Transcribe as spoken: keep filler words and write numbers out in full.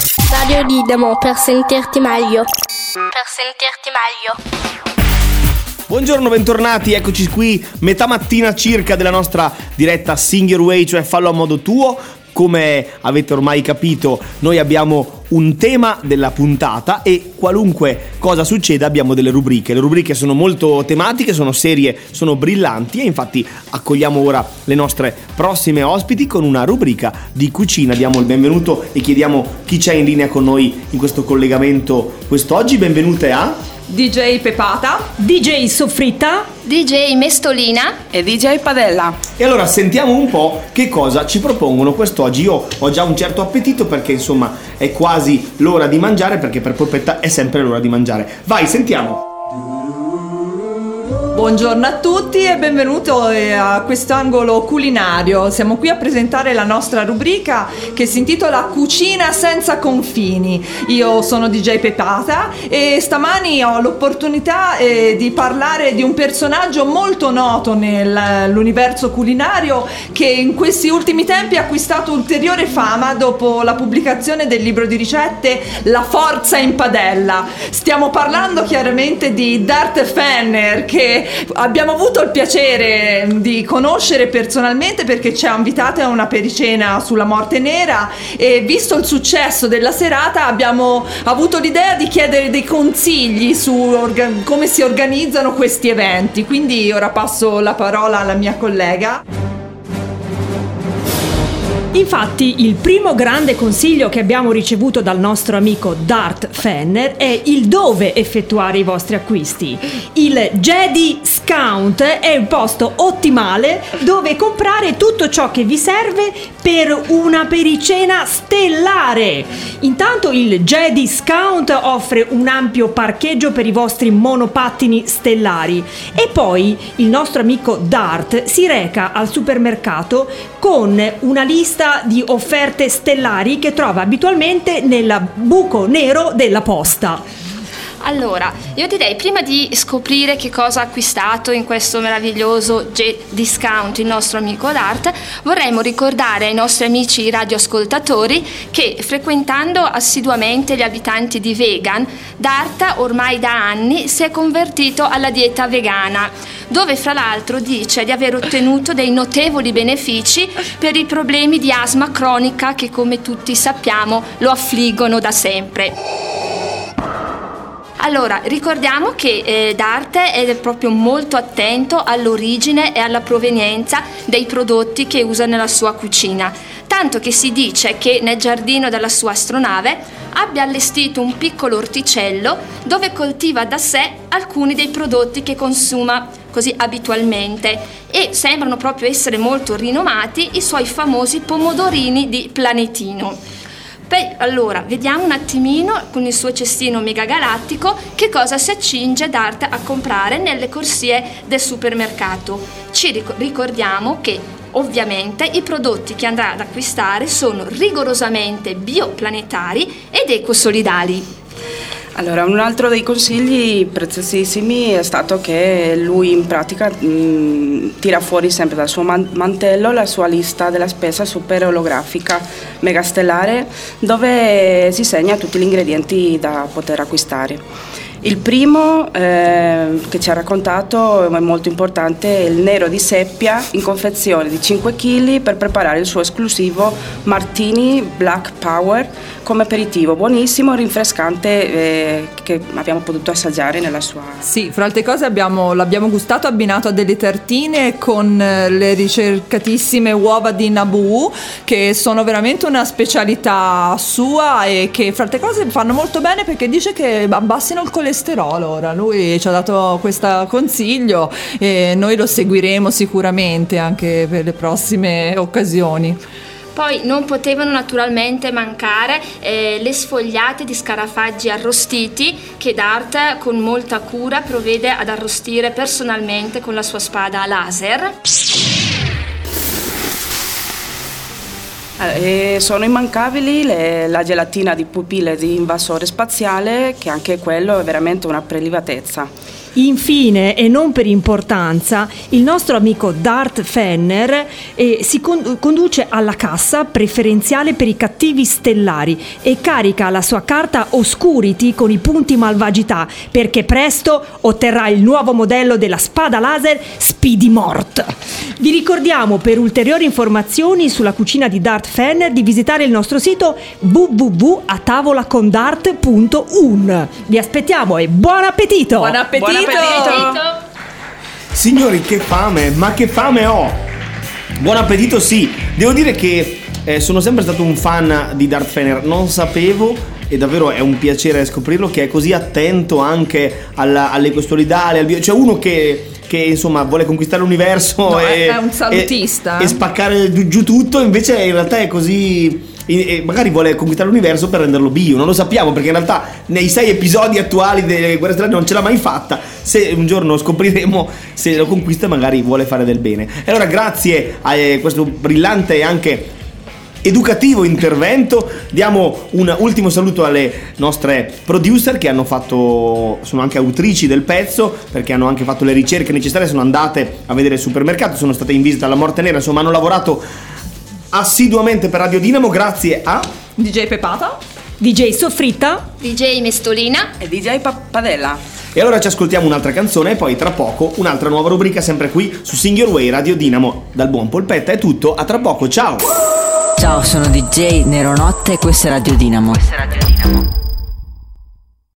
Radio Didamo, per sentirti meglio. Per sentirti meglio. Buongiorno, bentornati, eccoci qui, metà mattina circa della nostra diretta Sing Your Way, cioè fallo a modo tuo. Come avete ormai capito, noi abbiamo un tema della puntata e qualunque cosa succeda abbiamo delle rubriche. Le rubriche sono molto tematiche, sono serie, sono brillanti e infatti accogliamo ora le nostre prossime ospiti con una rubrica di cucina. Diamo il benvenuto e chiediamo chi c'è in linea con noi in questo collegamento quest'oggi. Benvenute a D J Pepata, D J Soffritta, D J Mestolina e D J Padella. E allora sentiamo un po' che cosa ci propongono quest'oggi. Io ho già un certo appetito perché insomma è quasi l'ora di mangiare, perché per Polpetta è sempre l'ora di mangiare. Vai, sentiamo. Buongiorno a tutti e benvenuto a quest'angolo culinario. Siamo qui a presentare la nostra rubrica che si intitola Cucina senza confini. Io sono D J Pepata e stamani ho l'opportunità eh, di parlare di un personaggio molto noto nell'universo culinario che in questi ultimi tempi ha acquistato ulteriore fama dopo la pubblicazione del libro di ricette La forza in padella. Stiamo parlando chiaramente di Dart Fenner, che abbiamo avuto il piacere di conoscere personalmente perché ci ha invitate a una pericena sulla morte nera e visto il successo della serata abbiamo avuto l'idea di chiedere dei consigli su orga- come si organizzano questi eventi. Quindi ora passo la parola alla mia collega. Infatti il primo grande consiglio che abbiamo ricevuto dal nostro amico Dart Fenner è il dove effettuare i vostri acquisti. Il Jedi Scout è il posto ottimale dove comprare tutto ciò che vi serve per una pericena stellare. Intanto il Jedi Scout offre un ampio parcheggio per i vostri monopattini stellari e poi il nostro amico Dart si reca al supermercato con una lista di offerte stellari che trova abitualmente nel buco nero della posta. Allora, io direi prima di scoprire che cosa ha acquistato in questo meraviglioso Jet Discount il nostro amico Dart, vorremmo ricordare ai nostri amici radioascoltatori che frequentando assiduamente gli abitanti di Vegan, Dart ormai da anni si è convertito alla dieta vegana, dove fra l'altro dice di aver ottenuto dei notevoli benefici per i problemi di asma cronica che, come tutti sappiamo, lo affliggono da sempre. Allora, ricordiamo che eh, Dart è proprio molto attento all'origine e alla provenienza dei prodotti che usa nella sua cucina, tanto che si dice che nel giardino della sua astronave abbia allestito un piccolo orticello dove coltiva da sé alcuni dei prodotti che consuma così abitualmente e sembrano proprio essere molto rinomati i suoi famosi pomodorini di Planetino. Beh, allora, vediamo un attimino con il suo cestino megagalattico che cosa si accinge Dart a comprare nelle corsie del supermercato. Ci ricordiamo che ovviamente i prodotti che andrà ad acquistare sono rigorosamente bioplanetari ed ecosolidali. Allora, un altro dei consigli preziosissimi è stato che lui in pratica mh, tira fuori sempre dal suo man- mantello la sua lista della spesa super olografica megastellare dove si segna tutti gli ingredienti da poter acquistare. Il primo eh, che ci ha raccontato è molto importante, è il nero di seppia in confezione di cinque chili per preparare il suo esclusivo Martini Black Power come aperitivo, buonissimo, rinfrescante, eh, che abbiamo potuto assaggiare nella sua... Sì, fra altre cose abbiamo, l'abbiamo gustato abbinato a delle tartine con le ricercatissime uova di Naboo, che sono veramente una specialità sua e che fra altre cose fanno molto bene perché dice che abbassino il colesterolo. Ora lui ci ha dato questo consiglio e noi lo seguiremo sicuramente anche per le prossime occasioni. Poi non potevano naturalmente mancare eh, le sfogliate di scarafaggi arrostiti che Dart con molta cura provvede ad arrostire personalmente con la sua spada laser. E sono immancabili le, la gelatina di pupille di invasore spaziale, che anche quello è veramente una prelibatezza. Infine, e non per importanza, il nostro amico Dart Fenner eh, si con- conduce alla cassa preferenziale per i cattivi stellari e carica la sua carta Oscurity con i punti malvagità, perché presto otterrà il nuovo modello della spada laser Speedy Mort. Vi ricordiamo, per ulteriori informazioni sulla cucina di Dart Fenner, di visitare il nostro sito w w w punto a tavola con dart punto u n. Vi aspettiamo e buon appetito! Buon appetito! Buon appetito! Signori, che fame, ma che fame ho! Buon appetito, sì. Devo dire che eh, sono sempre stato un fan di Dart Fenner. Non sapevo, e davvero è un piacere scoprirlo, che è così attento anche alla, alle solidali, al bio. Cioè uno che, che insomma vuole conquistare l'universo No, e, è un salutista. e, e spaccare giù, giù tutto, invece in realtà è così... E magari vuole conquistare l'universo per renderlo bio, non lo sappiamo, perché in realtà nei sei episodi attuali delle Guerre Stellari non ce l'ha mai fatta. Se un giorno scopriremo se lo conquista, magari vuole fare del bene. E allora grazie a questo brillante e anche educativo intervento diamo un ultimo saluto alle nostre producer che hanno fatto, sono anche autrici del pezzo, perché hanno anche fatto le ricerche necessarie, sono andate a vedere il supermercato, sono state in visita alla Morte Nera, insomma hanno lavorato assiduamente per Radio Dinamo. Grazie a D J Pepata, D J Soffritta, D J Mestolina E D J Padella. E allora ci ascoltiamo un'altra canzone e poi tra poco un'altra nuova rubrica sempre qui su Sing Your Way Radio Dinamo. Dal buon Polpetta è tutto, a tra poco, ciao! Ciao, sono D J Neronotte e questa è Radio Dinamo. Questa è Radio Dinamo.